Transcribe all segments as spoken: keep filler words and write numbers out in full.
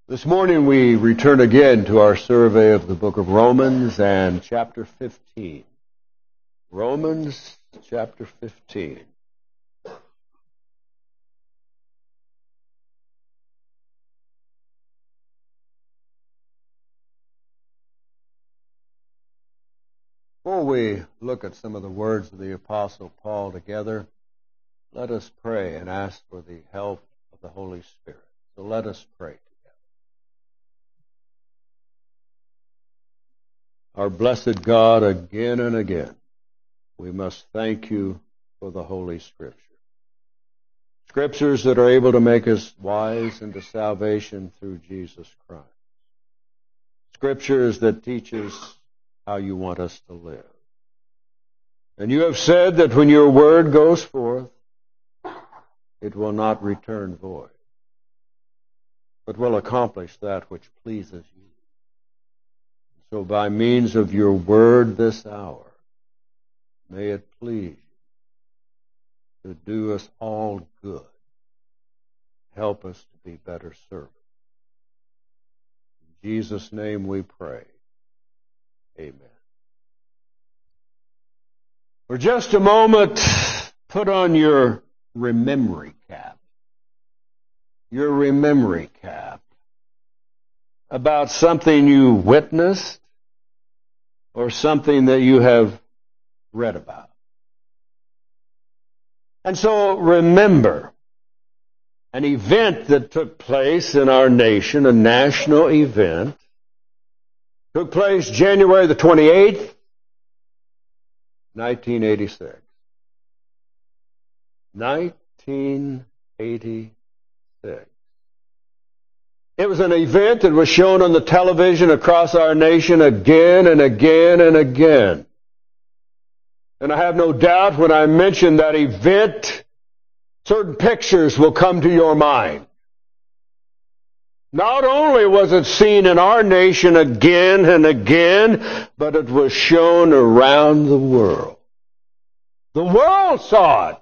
This morning we return again to our survey of the book of Romans and chapter fifteen. Romans chapter fifteen. Before we look at some of the words of the Apostle Paul together, let us pray and ask for the help of the Holy Spirit. So let us pray. Our blessed God, again and again, we must thank you for the Holy Scripture. Scriptures that are able to make us wise unto salvation through Jesus Christ. Scriptures that teach us how you want us to live. And you have said that when your word goes forth, it will not return void, but will accomplish that which pleases you. So by means of your word this hour, may it please you to do us all good. Help us to be better servants. In Jesus' name we pray. Amen. For just a moment, put on your rememory cap. Your rememory cap. About something you witnessed or something that you have read about. And so remember an event that took place in our nation, a national event, took place January the twenty-eighth, nineteen eighty-six. nineteen eighty-six. It was an event that was shown on the television across our nation again and again and again. And I have no doubt when I mention that event, certain pictures will come to your mind. Not only was it seen in our nation again and again, but it was shown around the world. The world saw it.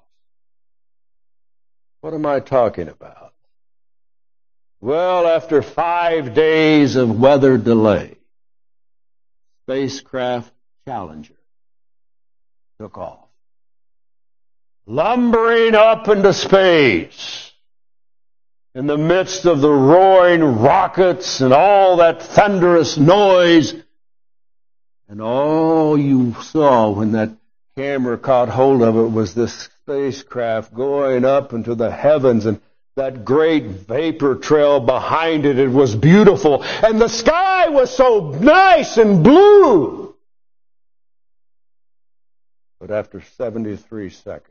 What am I talking about? Well, after five days of weather delay, spacecraft Challenger took off, lumbering up into space in the midst of the roaring rockets and all that thunderous noise. And all you saw when that camera caught hold of it was this spacecraft going up into the heavens, and that great vapor trail behind it. It was beautiful. And the sky was so nice and blue. But after seventy-three seconds,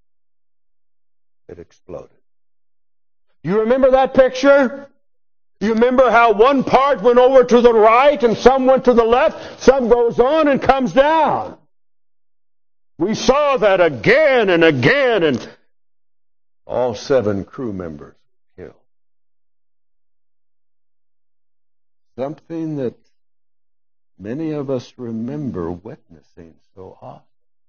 it exploded. You remember that picture? You remember how one part went over to the right and some went to the left? Some goes on and comes down. We saw that again and again, and all seven crew members were killed. Something that many of us remember witnessing so often.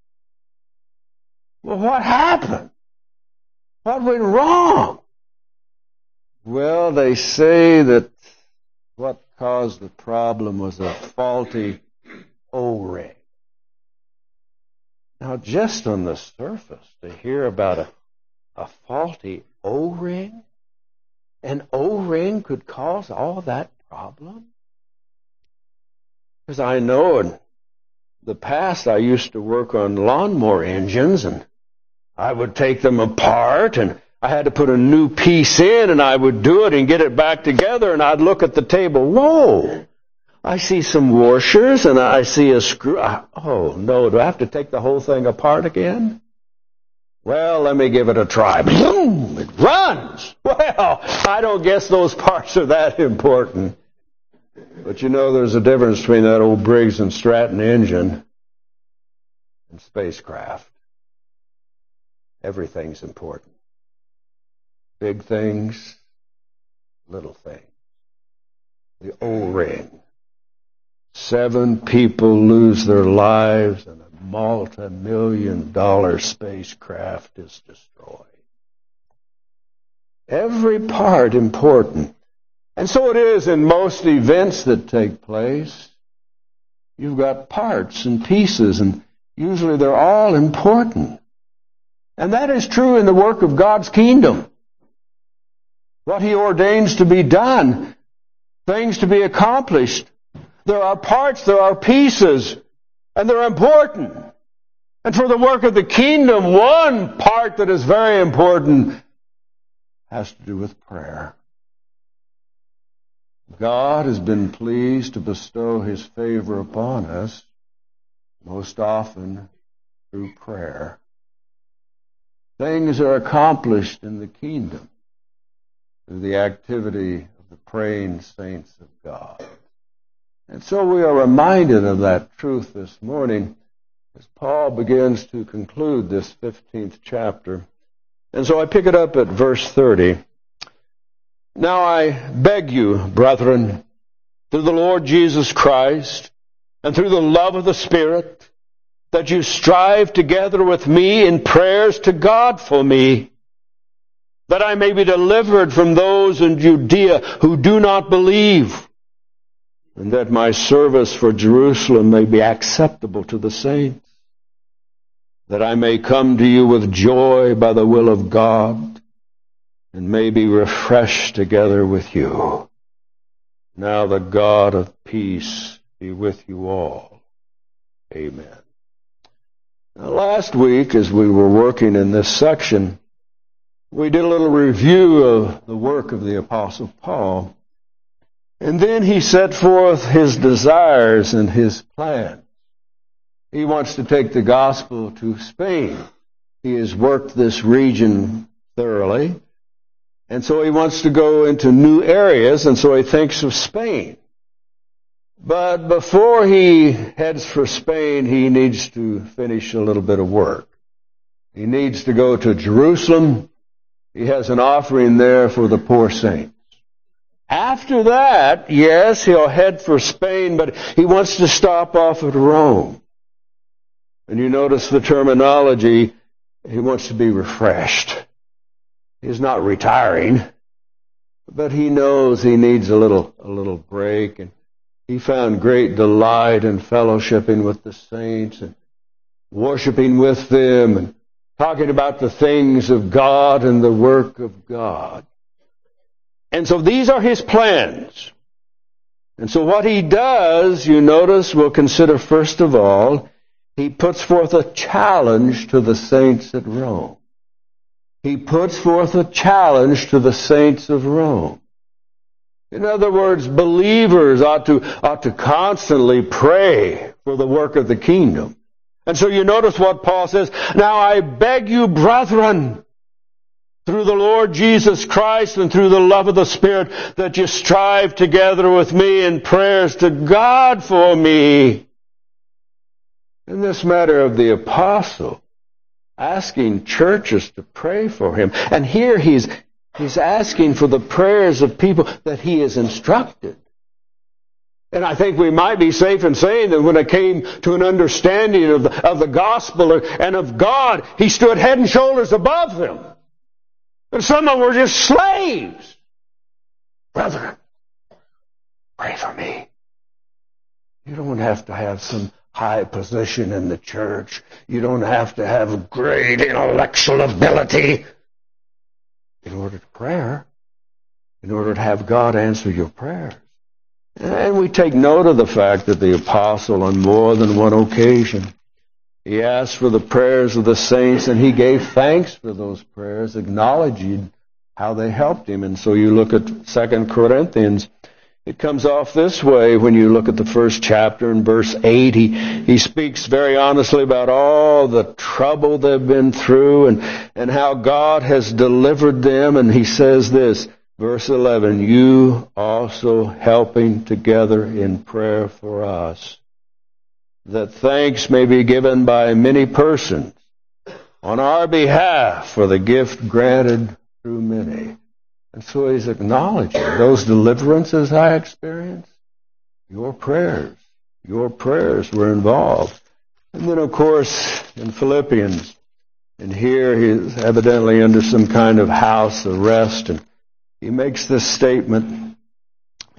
Well, what happened? What went wrong? Well, they say that what caused the problem was a faulty O-ring. Now, just on the surface, to hear about a A faulty O-ring? An O-ring could cause all that problem? Because I know in the past I used to work on lawnmower engines, and I would take them apart, and I had to put a new piece in, and I would do it and get it back together, and I'd look at the table. Whoa! I see some washers, and I see a screw. Oh, no, do I have to take the whole thing apart again? Well, let me give it a try. Boom! It runs! Well, I don't guess those parts are that important. But you know there's a difference between that old Briggs and Stratton engine and spacecraft. Everything's important. Big things, little things. The O-ring. Seven people lose their lives and a multi-million dollar spacecraft is destroyed. Every part important. And so it is in most events that take place. You've got parts and pieces, and usually they're all important. And that is true in the work of God's kingdom. What He ordains to be done, things to be accomplished. There are parts, there are pieces, and they're important. And for the work of the kingdom, one part that is very important has to do with prayer. God has been pleased to bestow His favor upon us, most often through prayer. Things are accomplished in the kingdom through the activity of the praying saints of God. And so we are reminded of that truth this morning as Paul begins to conclude this fifteenth chapter. And so I pick it up at verse thirty. Now I beg you, brethren, through the Lord Jesus Christ and through the love of the Spirit, that you strive together with me in prayers to God for me, that I may be delivered from those in Judea who do not believe, and that my service for Jerusalem may be acceptable to the saints, that I may come to you with joy by the will of God, and may be refreshed together with you. Now the God of peace be with you all. Amen. Now, last week, as we were working in this section, we did a little review of the work of the Apostle Paul. And then he set forth his desires and his plans. He wants to take the gospel to Spain. He has worked this region thoroughly. And so he wants to go into new areas, and so he thinks of Spain. But before he heads for Spain, he needs to finish a little bit of work. He needs to go to Jerusalem. He has an offering there for the poor saints. After that, yes, he'll head for Spain, but he wants to stop off at Rome. And you notice the terminology, he wants to be refreshed. He's not retiring, but he knows he needs a little, a little break. And he found great delight in fellowshipping with the saints and worshiping with them and talking about the things of God and the work of God. And so these are his plans. And so what he does, you notice, we'll consider first of all, he puts forth a challenge to the saints at Rome. He puts forth a challenge to the saints of Rome. In other words, believers ought to, ought to constantly pray for the work of the kingdom. And so you notice what Paul says, now I beg you, brethren, through the Lord Jesus Christ and through the love of the Spirit, that you strive together with me in prayers to God for me. In this matter of the apostle, asking churches to pray for him. And here he's, he's asking for the prayers of people that he has instructed. And I think we might be safe in saying that when it came to an understanding of the, of the gospel and of God, he stood head and shoulders above them. And some of them were just slaves. Brethren, pray for me. You don't have to have some high position in the church. You don't have to have great intellectual ability in order to pray, in order to have God answer your prayers. And we take note of the fact that the apostle, on more than one occasion, he asked for the prayers of the saints, and he gave thanks for those prayers, acknowledging how they helped him. And so you look at Second Corinthians, it comes off this way when you look at the first chapter in verse eight. He, he speaks very honestly about all the trouble they've been through and, and how God has delivered them. And he says this, verse eleven, you also helping together in prayer for us, that thanks may be given by many persons on our behalf for the gift granted through many. And so he's acknowledging those deliverances I experienced, your prayers, your prayers were involved. And then, of course, in Philippians, and here he's evidently under some kind of house arrest, and he makes this statement,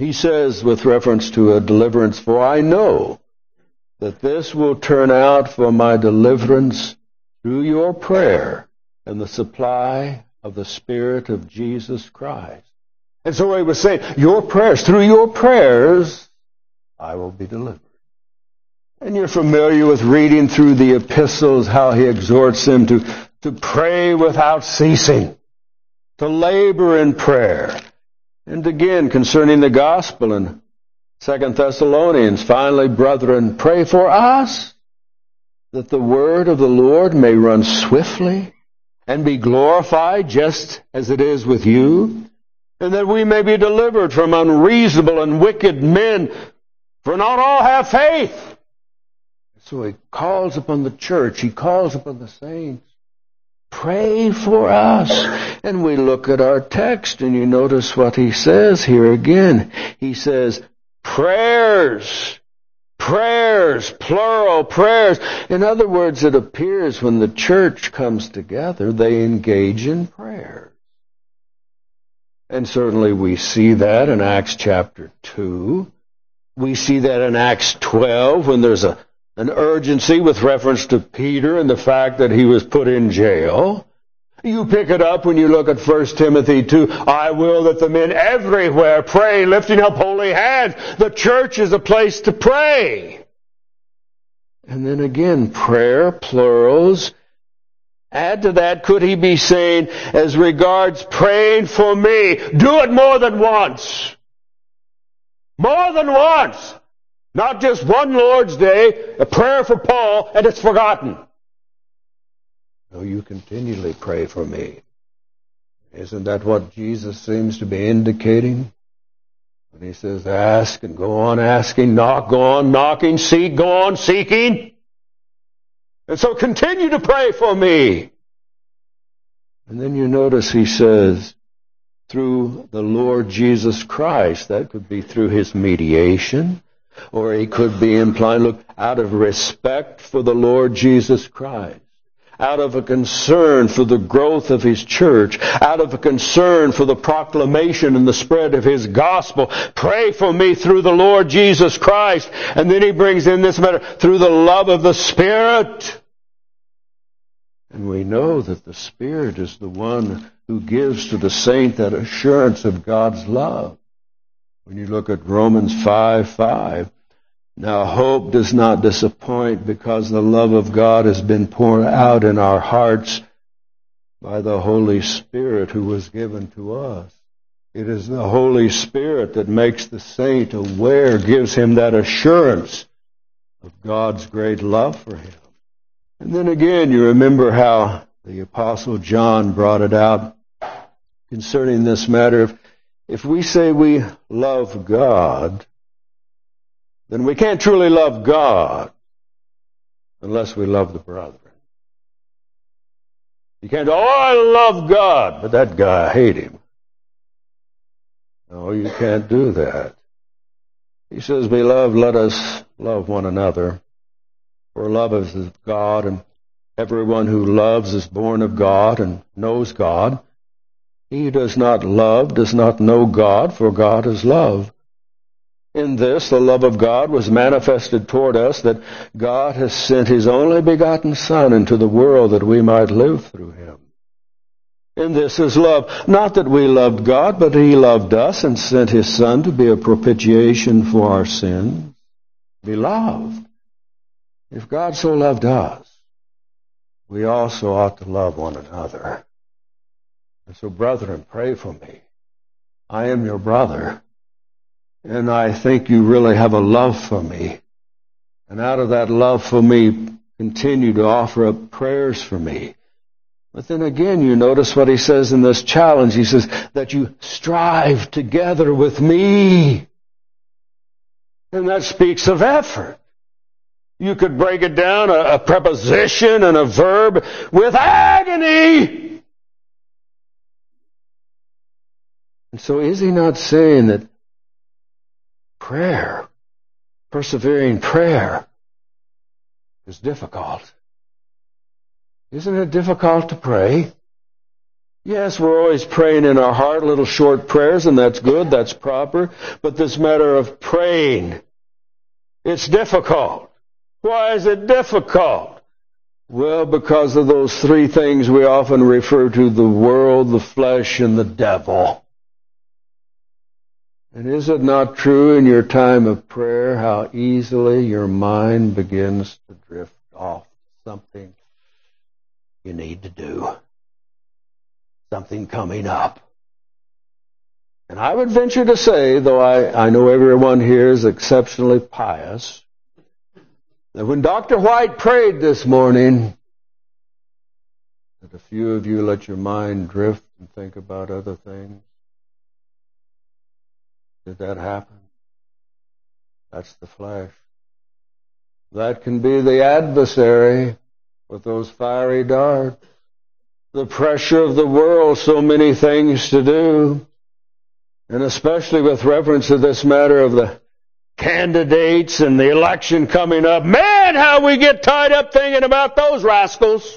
He says with reference to a deliverance, for I know that this will turn out for my deliverance through your prayer and the supply of the Spirit of Jesus Christ. And so he was saying, your prayers, through your prayers, I will be delivered. And you're familiar with reading through the epistles how he exhorts them to, to pray without ceasing, to labor in prayer. And again, concerning the gospel in Second Thessalonians, finally, brethren, pray for us, that the word of the Lord may run swiftly and be glorified just as it is with you, and that we may be delivered from unreasonable and wicked men, for not all have faith. So he calls upon the church, he calls upon the saints, pray for us. And we look at our text, and you notice what he says here again. He says, prayers, prayers, plural prayers. In other words, it appears when the church comes together, they engage in prayer. And certainly we see that in Acts chapter two. We see that in Acts twelve when there's a, an urgency with reference to Peter and the fact that he was put in jail. You pick it up when you look at First Timothy two. I will that the men everywhere pray, lifting up holy hands. The church is a place to pray. And then again, prayer, plurals. Add to that, could he be saying, as regards praying for me, do it more than once. More than once. Not just one Lord's Day, a prayer for Paul, and it's forgotten. No, you continually pray for me. Isn't that what Jesus seems to be indicating? When he says, ask and go on asking, knock, go on knocking, seek, go on seeking. And so continue to pray for me. And then you notice he says, through the Lord Jesus Christ. That could be through his mediation, or he could be implying, look, out of respect for the Lord Jesus Christ, out of a concern for the growth of his church, out of a concern for the proclamation and the spread of his gospel. Pray for me through the Lord Jesus Christ. And then he brings in this matter, through the love of the Spirit. And we know that the Spirit is the one who gives to the saint that assurance of God's love. When you look at Romans five five, now hope does not disappoint, because the love of God has been poured out in our hearts by the Holy Spirit who was given to us. It is the Holy Spirit that makes the saint aware, gives him that assurance of God's great love for him. And then again, you remember how the Apostle John brought it out concerning this matter. If, if we say we love God, then we can't truly love God unless we love the brethren. You can't go, oh, I love God, but that guy, I hate him. No, you can't do that. He says, beloved, let us love one another. For love is of God, and everyone who loves is born of God and knows God. He who does not love does not know God, for God is love. In this, the love of God was manifested toward us, that God has sent his only begotten Son into the world that we might live through him. In this is love, not that we loved God, but he loved us and sent his Son to be a propitiation for our sins. Beloved, if God so loved us, we also ought to love one another. And so, brethren, pray for me. I am your brother, and I think you really have a love for me. And out of that love for me, continue to offer up prayers for me. But then again, you notice what he says in this challenge. He says that you strive together with me. And that speaks of effort. You could break it down, a, a preposition and a verb, with agony. And so is he not saying that prayer, persevering prayer, is difficult? Isn't it difficult to pray? Yes, we're always praying in our heart, little short prayers, and that's good, that's proper. But this matter of praying, it's difficult. Why is it difficult? Well, because of those three things we often refer to: the world, the flesh, and the devil. And is it not true in your time of prayer how easily your mind begins to drift off something you need to do? Something coming up. And I would venture to say, though I, I know everyone here is exceptionally pious, that when Doctor White prayed this morning, that a few of you let your mind drift and think about other things. Did that happen? That's the flesh. That can be the adversary with those fiery darts. The pressure of the world, so many things to do. And especially with reference to this matter of the candidates and the election coming up. Man, how we get tied up thinking about those rascals.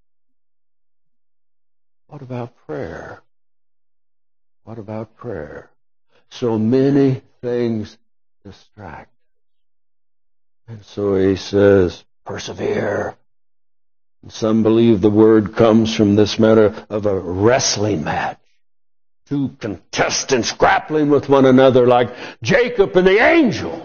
What about prayer? What about prayer? So many things distract. And so he says, persevere. And some believe the word comes from this matter of a wrestling match. Two contestants grappling with one another like Jacob and the angel.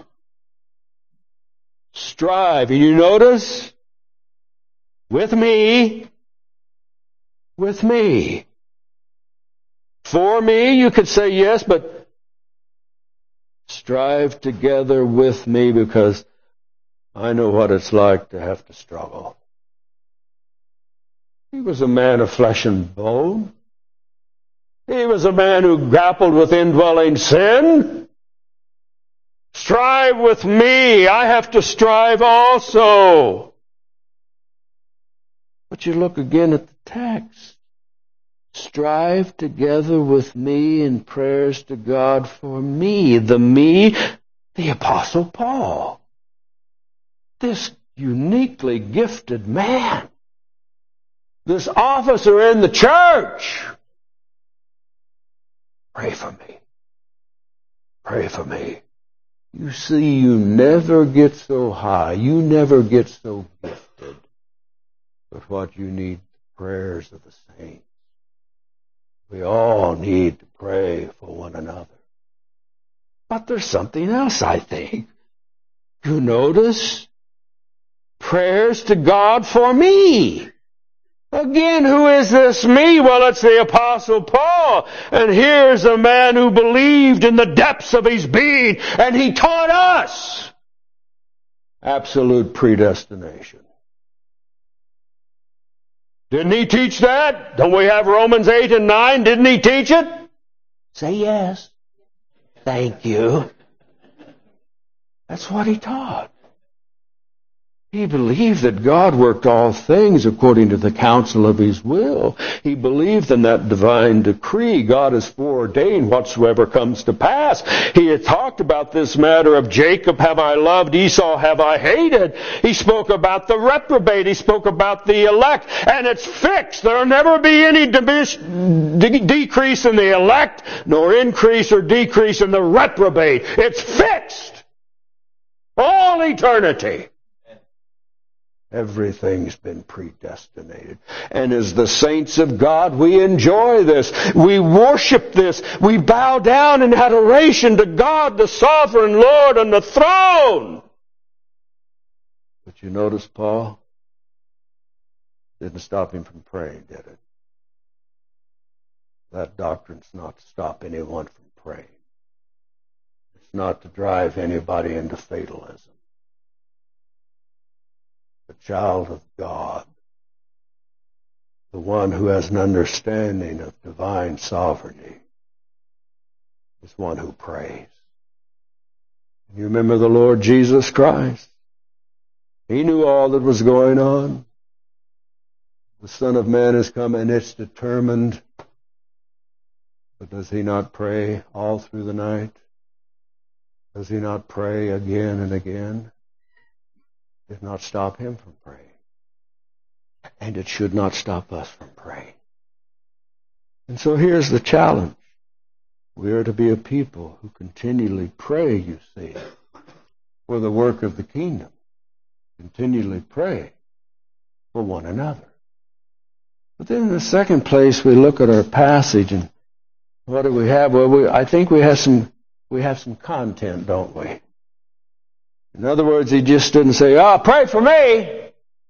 Strive. And you notice? With me. With me. For me, you could say yes, but strive together with me, because I know what it's like to have to struggle. He was a man of flesh and bone. He was a man who grappled with indwelling sin. Strive with me. I have to strive also. But you look again at the text. Strive together with me in prayers to God for me. The me, the Apostle Paul. This uniquely gifted man. This officer in the church. Pray for me. Pray for me. You see, you never get so high. You never get so gifted. But what you need, the prayers of the saints. We all need to pray for one another. But there's something else, I think. You notice? Prayers to God for me. Again, who is this me? Well, it's the Apostle Paul. And here's a man who believed in the depths of his being, and he taught us absolute predestination. Didn't he teach that? Don't we have Romans eight and nine? Didn't he teach it? Say yes. Thank you. That's what he taught. He believed that God worked all things according to the counsel of His will. He believed in that divine decree. God has foreordained whatsoever comes to pass. He had talked about this matter of Jacob have I loved, Esau have I hated. He spoke about the reprobate. He spoke about the elect. And it's fixed. There will never be any de- decrease in the elect, nor increase or decrease in the reprobate. It's fixed. All eternity. Everything's been predestinated. And as the saints of God, we enjoy this. We worship this. We bow down in adoration to God, the sovereign Lord on the throne. But you notice Paul didn't stop him from praying, did it? That doctrine's not to stop anyone from praying. It's not to drive anybody into fatalism. The child of God, the one who has an understanding of divine sovereignty, is one who prays. You remember the Lord Jesus Christ? He knew all that was going on. The Son of Man has come and it's determined. But does He not pray all through the night? Does He not pray again and again? Did not stop Him from praying. And it should not stop us from praying. And so here's the challenge. We are to be a people who continually pray, you see, for the work of the kingdom. Continually pray for one another. But then in the second place, we look at our passage, and what do we have? Well, we, I think we have some we have some content, don't we? In other words, he just didn't say, "Oh, pray for me."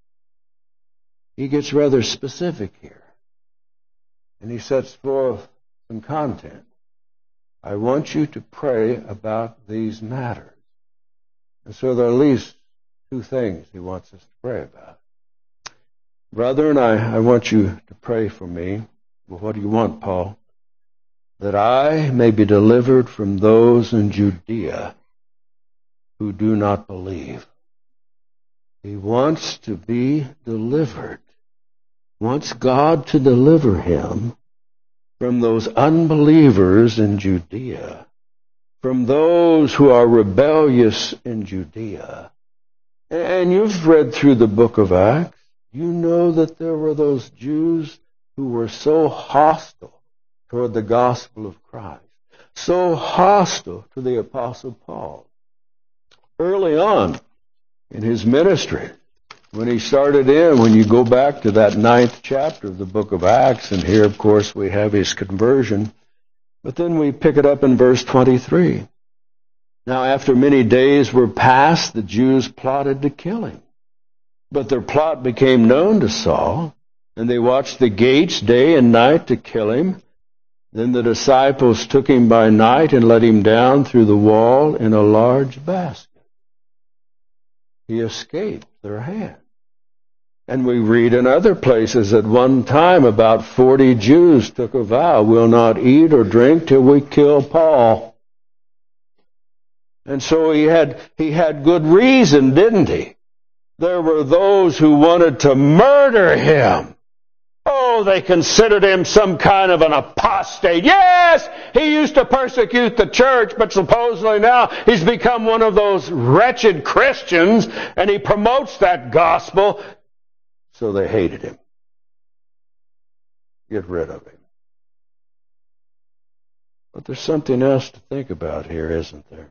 He gets rather specific here, and he sets forth some content. I want you to pray about these matters. And so there are at least two things he wants us to pray about. Brethren, I, I want you to pray for me. Well, what do you want, Paul? That I may be delivered from those in Judea who do not believe. He wants to be delivered. Wants God to deliver him from those unbelievers in Judea, from those who are rebellious in Judea. And you've read through the book of Acts. You know that there were those Jews who were so hostile toward the gospel of Christ, so hostile to the Apostle Paul. Early on in his ministry, when he started in, when you go back to that ninth chapter of the book of Acts, and here, of course, we have his conversion, but then we pick it up in verse twenty-three. Now, after many days were passed, the Jews plotted to kill him. But their plot became known to Saul, and they watched the gates day and night to kill him. Then the disciples took him by night and let him down through the wall in a large basket. He escaped their hand. And we read in other places at one time about forty Jews took a vow, we'll not eat or drink till we kill Paul. And so he had, he had good reason, didn't he? There were those who wanted to murder him. Oh, they considered him some kind of an apostate. Yes, he used to persecute the church, but supposedly now he's become one of those wretched Christians, and he promotes that gospel. So they hated him. Get rid of him. But there's something else to think about here, isn't there?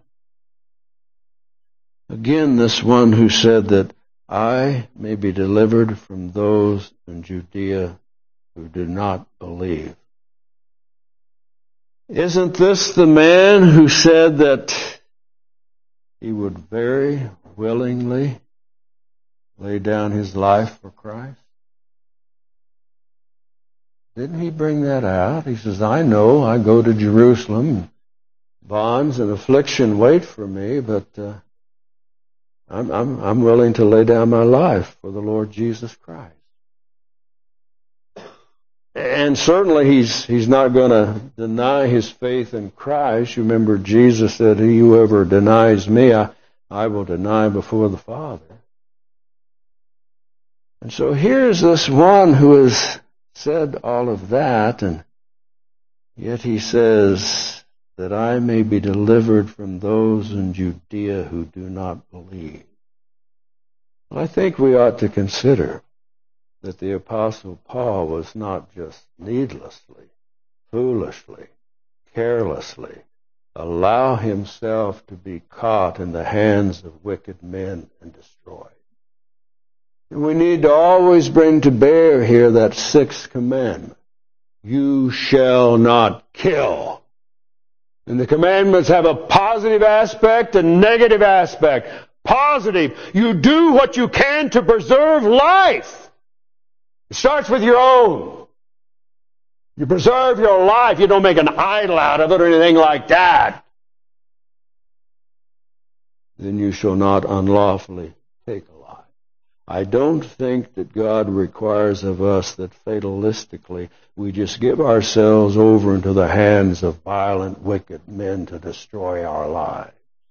Again, this one who said that I may be delivered from those in Judea who do not believe. Isn't this the man who said that he would very willingly lay down his life for Christ? Didn't he bring that out? He says, I know I go to Jerusalem, bonds and affliction wait for me, but uh, I'm, I'm, I'm willing to lay down my life for the Lord Jesus Christ. And certainly he's he's not going to deny his faith in Christ. You remember Jesus said, he whoever denies me, I, I will deny before the Father. And so here's this one who has said all of that, and yet he says that I may be delivered from those in Judea who do not believe. Well, I think we ought to consider that the Apostle Paul was not just needlessly, foolishly, carelessly allow himself to be caught in the hands of wicked men and destroyed. And we need to always bring to bear here that sixth commandment. You shall not kill. And the commandments have a positive aspect and negative aspect. Positive, you do what you can to preserve life. It starts with your own. You preserve your life. You don't make an idol out of it or anything like that. Then you shall not unlawfully take a life. I don't think that God requires of us that fatalistically we just give ourselves over into the hands of violent, wicked men to destroy our lives.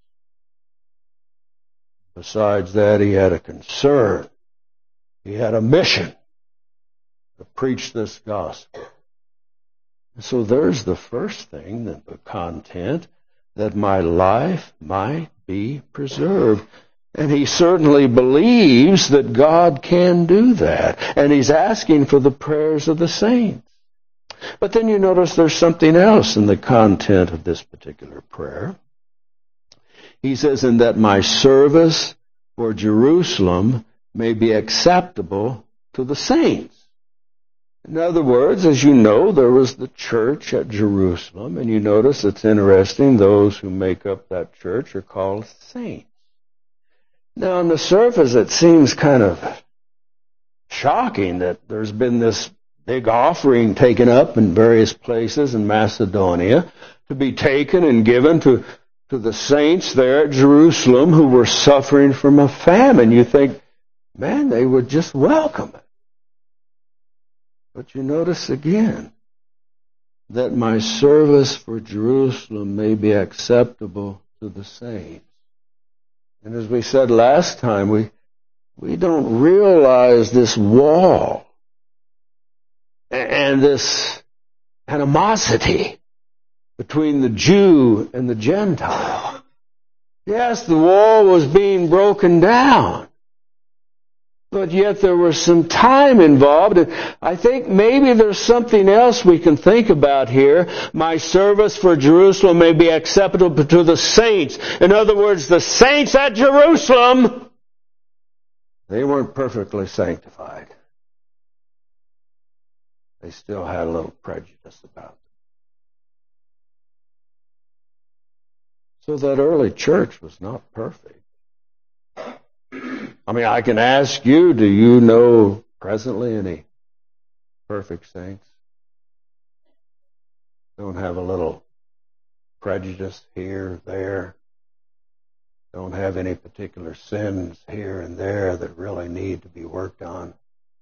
Besides that, he had a concern. He had a mission to preach this gospel. So there's the first thing, the content, that my life might be preserved. And he certainly believes that God can do that. And he's asking for the prayers of the saints. But then you notice there's something else in the content of this particular prayer. He says, "And that my service for Jerusalem may be acceptable to the saints." In other words, as you know, there was the church at Jerusalem, and you notice it's interesting, those who make up that church are called saints. Now, on the surface, it seems kind of shocking that there's been this big offering taken up in various places in Macedonia to be taken and given to, to the saints there at Jerusalem who were suffering from a famine. You think, man, they would just welcome it. But you notice again that my service for Jerusalem may be acceptable to the saints. And as we said last time, we we don't realize this wall and this animosity between the Jew and the Gentile. Yes, the wall was being broken down. But yet there was some time involved. And I think maybe there's something else we can think about here. My service for Jerusalem may be acceptable to the saints. In other words, the saints at Jerusalem, they weren't perfectly sanctified. They still had a little prejudice about them. So that early church was not perfect. I mean, I can ask you, do you know presently any perfect saints? Don't have a little prejudice here, there. Don't have any particular sins here and there that really need to be worked on.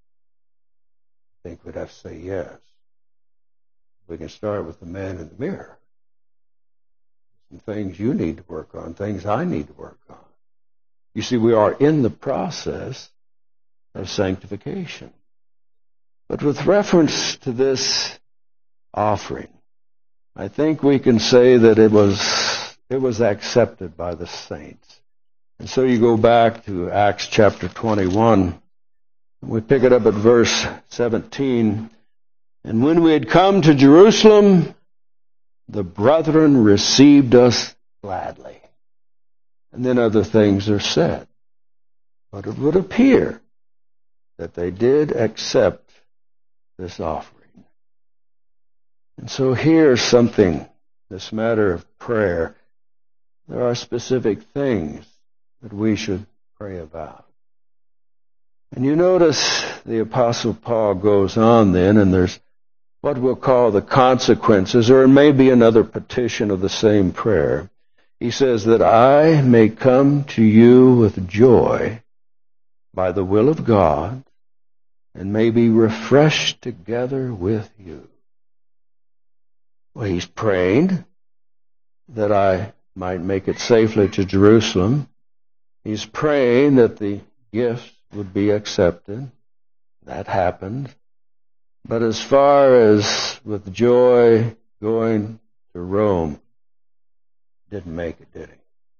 I think we'd have to say yes. We can start with the man in the mirror. Some things you need to work on, things I need to work on. You see, we are in the process of sanctification. But with reference to this offering, I think we can say that it was it was accepted by the saints. And so you go back to Acts chapter twenty-one. We pick it up at verse seventeen. "And when we had come to Jerusalem, the brethren received us gladly." And then other things are said. But it would appear that they did accept this offering. And so here's something, this matter of prayer. There are specific things that we should pray about. And you notice the Apostle Paul goes on then, and there's what we'll call the consequences, or it may be another petition of the same prayer. He says that I may come to you with joy by the will of God and may be refreshed together with you. Well, he's praying that I might make it safely to Jerusalem. He's praying that the gifts would be accepted. That happened. But as far as with joy going to Rome, didn't make it, did he?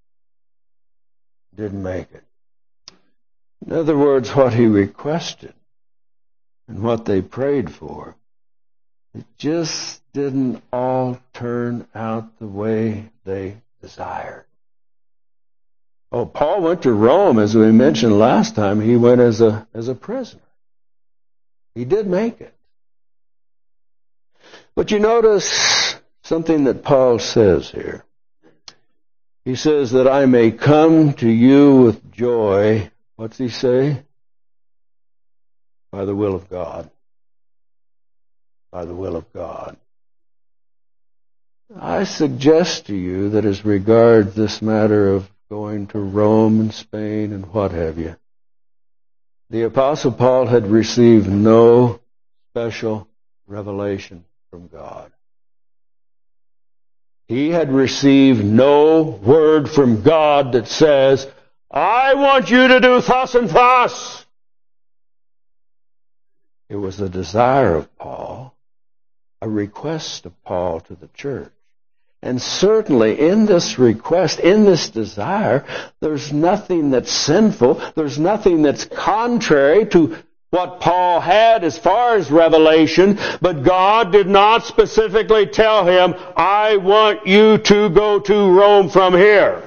Didn't make it. In other words, what he requested and what they prayed for, it just didn't all turn out the way they desired. Oh, Paul went to Rome, as we mentioned last time. He went as a as a prisoner. He did make it. But you notice something that Paul says here. He says that I may come to you with joy. What's he say? By the will of God. By the will of God. I suggest to you that as regards this matter of going to Rome and Spain and what have you, the Apostle Paul had received no special revelation from God. He had received no word from God that says, I want you to do thus and thus. It was a desire of Paul, a request of Paul to the church. And certainly in this request, in this desire, there's nothing that's sinful. There's nothing that's contrary to what Paul had as far as revelation, but God did not specifically tell him, I want you to go to Rome from here.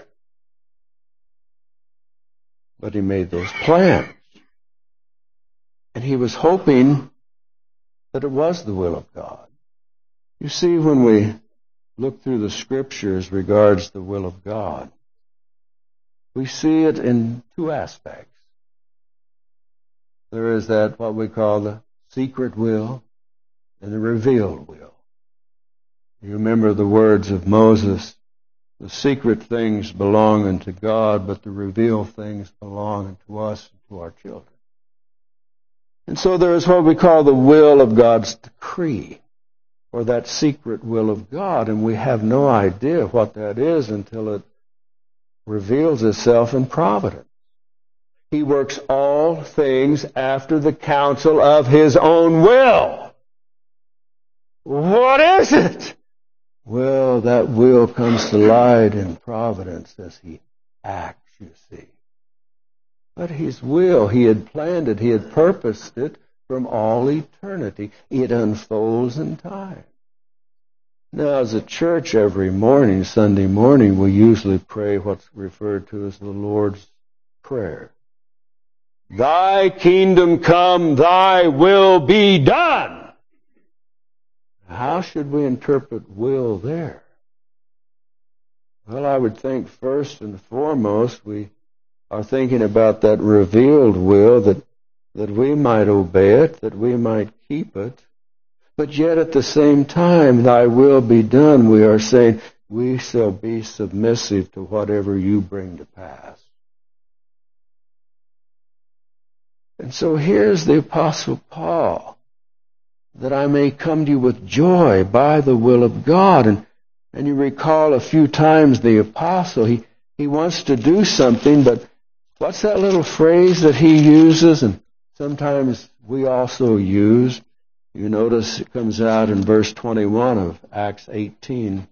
But he made those plans. And he was hoping that it was the will of God. You see, when we look through the Scriptures regards the will of God, we see it in two aspects. There is that what we call the secret will and the revealed will. You remember the words of Moses, the secret things belong unto God, but the revealed things belong unto us and to our children. And so there is what we call the will of God's decree, or that secret will of God, and we have no idea what that is until it reveals itself in providence. He works all things after the counsel of His own will. What is it? Well, that will comes to light in providence as He acts, you see. But His will, He had planned it, He had purposed it from all eternity. It unfolds in time. Now, as a church, every morning, Sunday morning, we usually pray what's referred to as the Lord's Prayer. Thy kingdom come, thy will be done. How should we interpret will there? Well, I would think first and foremost we are thinking about that revealed will, that, that we might obey it, that we might keep it. But yet at the same time, thy will be done, we are saying we shall be submissive to whatever you bring to pass. And so here's the Apostle Paul, that I may come to you with joy by the will of God. And, and you recall a few times the Apostle, he, he wants to do something, but what's that little phrase that he uses and sometimes we also use? You notice it comes out in verse twenty-one of Acts eighteen.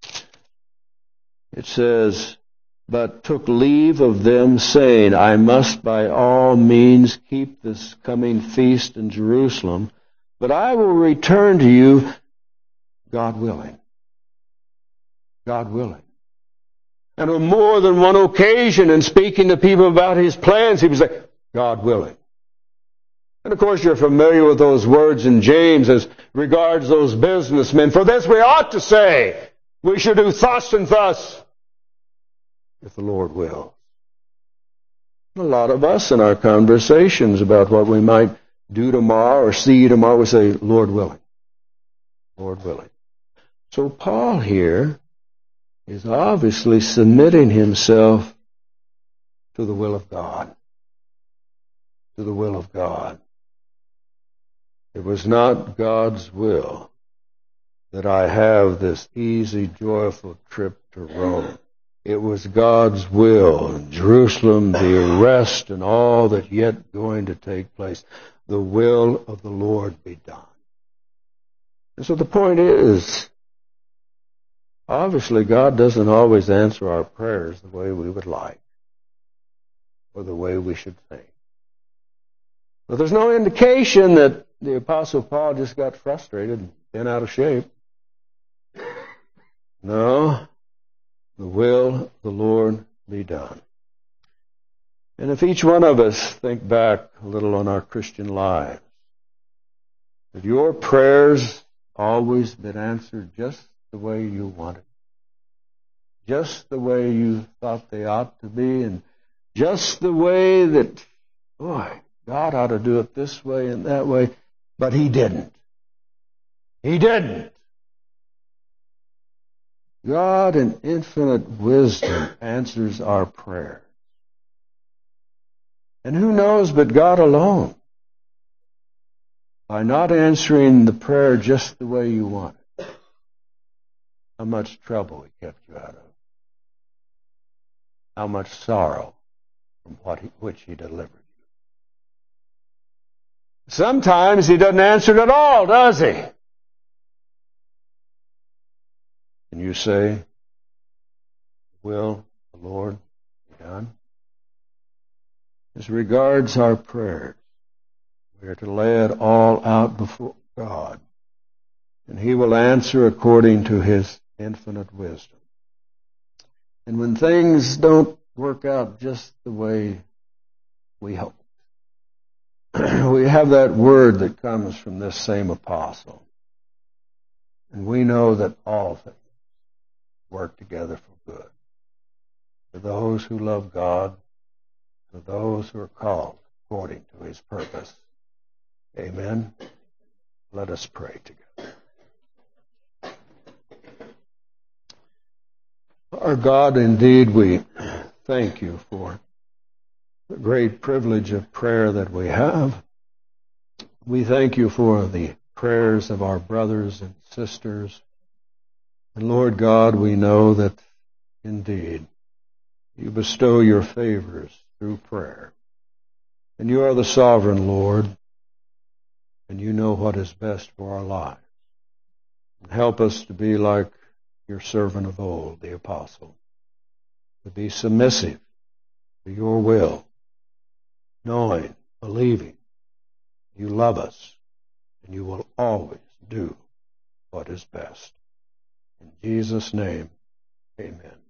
It says, but took leave of them, saying, I must by all means keep this coming feast in Jerusalem, but I will return to you, God willing. God willing. And on more than one occasion, in speaking to people about his plans, he was like, God willing. And of course, you're familiar with those words in James as regards those businessmen. For this we ought to say, we should do thus and thus, if the Lord will. A lot of us in our conversations about what we might do tomorrow or see tomorrow, we say, Lord willing. Lord willing. So Paul here is obviously submitting himself to the will of God. To the will of God. It was not God's will that I have this easy, joyful trip to Rome. It was God's will, Jerusalem, the arrest, and all that yet going to take place. The will of the Lord be done. And so the point is, obviously God doesn't always answer our prayers the way we would like, or the way we should think. But there's no indication that the Apostle Paul just got frustrated and bent out of shape. No. The will of the Lord be done. And if each one of us think back a little on our Christian lives, have your prayers always been answered just the way you wanted? Just the way you thought they ought to be, and just the way that, boy, God ought to do it this way and that way, but He didn't. He didn't. God in infinite wisdom answers our prayers. And who knows but God alone? By not answering the prayer just the way you want it, how much trouble He kept you out of. How much sorrow from what he, which He delivered you. Sometimes He doesn't answer it at all, does He? And you say, will the Lord be done? As regards our prayers, We are to lay it all out before God, and He will answer according to His infinite wisdom. And when things don't work out just the way we hope, we have that word that comes from this same apostle. And we know that all things work together for good, for those who love God, for those who are called according to His purpose. Amen. Let us pray together. Our God, indeed, we thank You for the great privilege of prayer that we have. We thank You for the prayers of our brothers and sisters. And Lord God, we know that indeed You bestow Your favors through prayer. And You are the sovereign Lord, and You know what is best for our lives. And help us to be like Your servant of old, the apostle, to be submissive to Your will, knowing, believing You love us, and You will always do what is best. In Jesus' name, amen.